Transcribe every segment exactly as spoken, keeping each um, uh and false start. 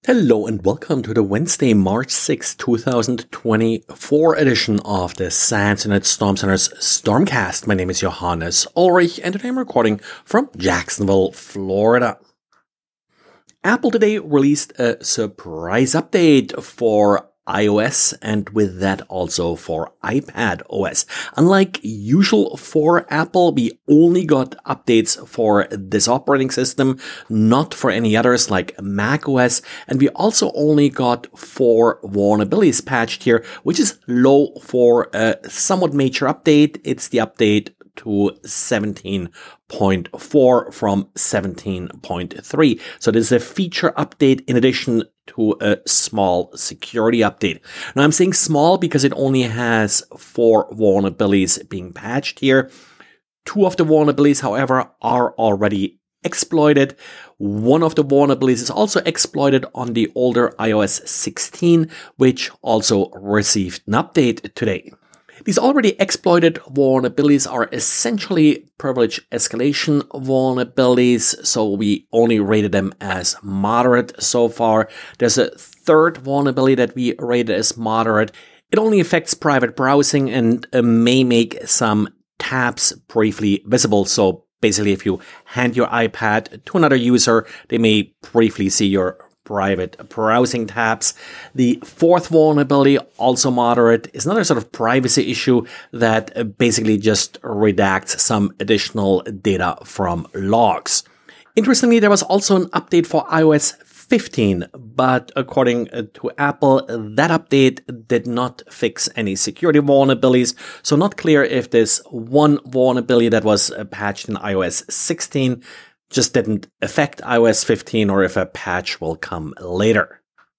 Hello and welcome to the Wednesday, March sixth, twenty twenty-four edition of the SANS Internet Storm Center's Stormcast. My name is Johannes Ulrich and today I'm recording from Jacksonville, Florida. Apple today released a surprise update for iOS and with that also for iPadOS. Unlike usual for Apple, we only got updates for this operating system, not for any others like macOS, and we also only got four vulnerabilities patched here, which is low for a somewhat major update. It's the update to seventeen point four from seventeen point three. So this is a feature update in addition to a small security update. Now I'm saying small because it only has four vulnerabilities being patched here. Two of the vulnerabilities, however, are already exploited. One of the vulnerabilities is also exploited on the older iOS sixteen, which also received an update today. These already exploited vulnerabilities are essentially privilege escalation vulnerabilities, so we only rated them as moderate so far. There's a third vulnerability that we rated as moderate. It only affects private browsing and uh, may make some tabs briefly visible. So basically, if you hand your iPad to another user, they may briefly see your private browsing tabs. The fourth vulnerability, also moderate, is another sort of privacy issue that basically just redacts some additional data from logs. Interestingly, there was also an update for iOS fifteen, but according to Apple, that update did not fix any security vulnerabilities. So not clear if this one vulnerability that was patched in iOS sixteen just didn't affect iOS fifteen or if a patch will come later.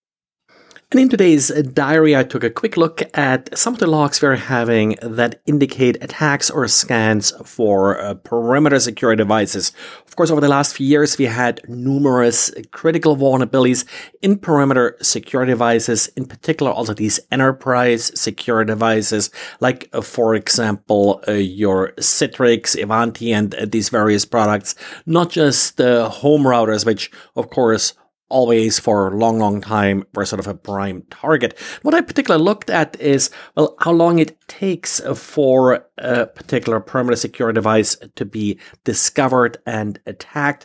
And in today's diary, I took a quick look at some of the logs we're having that indicate attacks or scans for uh, perimeter security devices. Of course, over the last few years, we had numerous critical vulnerabilities in perimeter security devices, in particular also these enterprise security devices, like, uh, for example, uh, your Citrix, Ivanti, and uh, these various products, not just uh, home routers, which, of course, always for a long, long time were sort of a prime target. What I particularly looked at is, well, how long it takes for a particular perimeter security device to be discovered and attacked,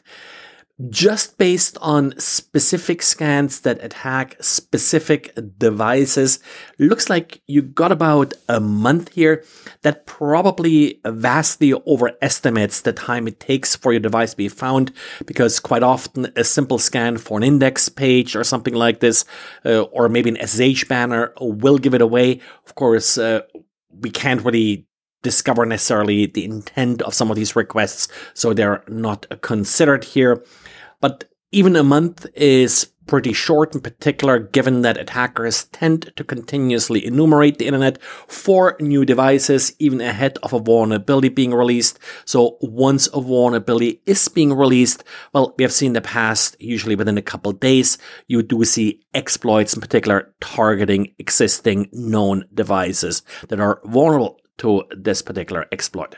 just based on specific scans that attack specific devices. Looks like you got about a month here. That probably vastly overestimates the time it takes for your device to be found, because quite often a simple scan for an index page or something like this, uh, or maybe an S S H banner will give it away. Of course, uh, we can't really discover necessarily the intent of some of these requests, so they're not considered here. But even a month is pretty short, in particular, given that attackers tend to continuously enumerate the internet for new devices, even ahead of a vulnerability being released. So once a vulnerability is being released, well, we have seen in the past, usually within a couple of days, you do see exploits, in particular, targeting existing known devices that are vulnerable to this particular exploit.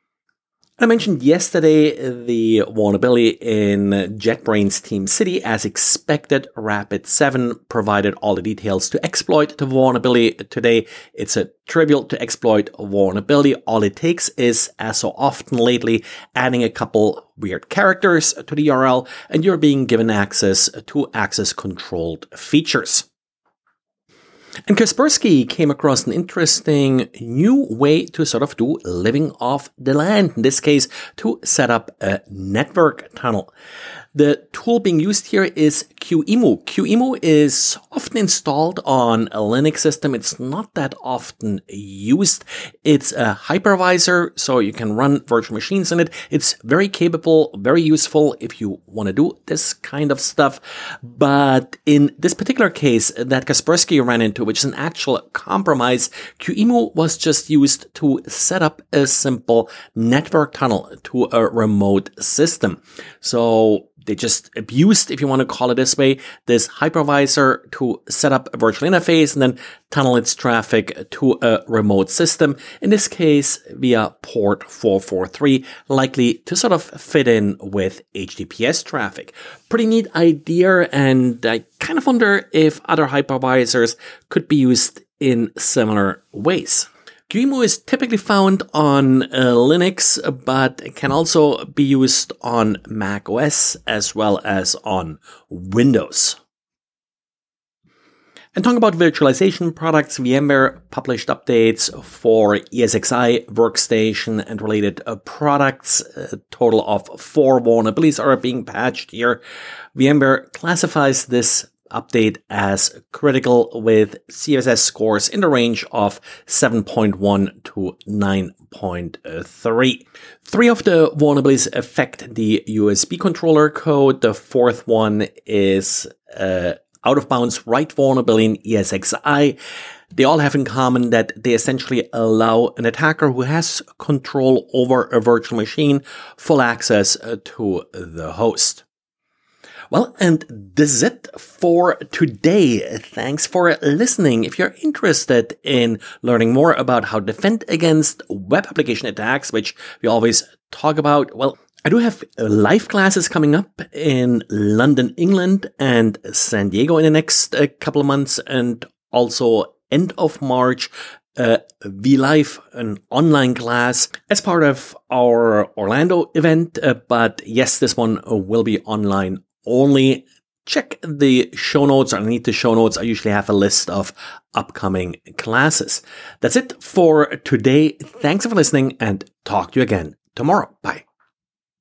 I mentioned yesterday the vulnerability in JetBrains TeamCity. As expected, Rapid seven provided all the details to exploit the vulnerability today. It's a trivial to exploit vulnerability. All it takes is, as so often lately, adding a couple weird characters to the U R L, and you're being given access to access-controlled features. And Kaspersky came across an interesting new way to sort of do living off the land, in this case, to set up a network tunnel. The tool being used here is QEMU. QEMU is often installed on a Linux system. It's not that often used. It's a hypervisor, so you can run virtual machines in it. It's very capable, very useful if you want to do this kind of stuff. But in this particular case that Kaspersky ran into, which is an actual compromise, QEMU was just used to set up a simple network tunnel to a remote system. So they just abused, if you want to call it this way, this hypervisor to set up a virtual interface and then tunnel its traffic to a remote system, in this case via port four forty-three, likely to sort of fit in with H T T P S traffic. Pretty neat idea, and I kind of wonder if other hypervisors could be used in similar ways. QEMU is typically found on uh, Linux, but it can also be used on Mac O S as well as on Windows. And talking about virtualization products, VMware published updates for E S X i workstation and related uh, products. A total of four vulnerabilities are being patched here. VMware classifies this update as critical with C V S S scores in the range of seven point one to nine point three. Three of the vulnerabilities affect the U S B controller code. The fourth one is uh, out-of-bounds write vulnerability in E S X i. They all have in common that they essentially allow an attacker who has control over a virtual machine full access to the host. Well, and this is it for today. Thanks for listening. If you're interested in learning more about how to defend against web application attacks, which we always talk about, well, I do have live classes coming up in London, England and San Diego in the next uh, couple of months, and also end of March, uh, VLive, an online class as part of our Orlando event. Uh, but yes, this one will be online only. Check the show notes. Underneath the show notes, I usually have a list of upcoming classes. That's it for today. Thanks for listening, and talk to you again tomorrow. Bye.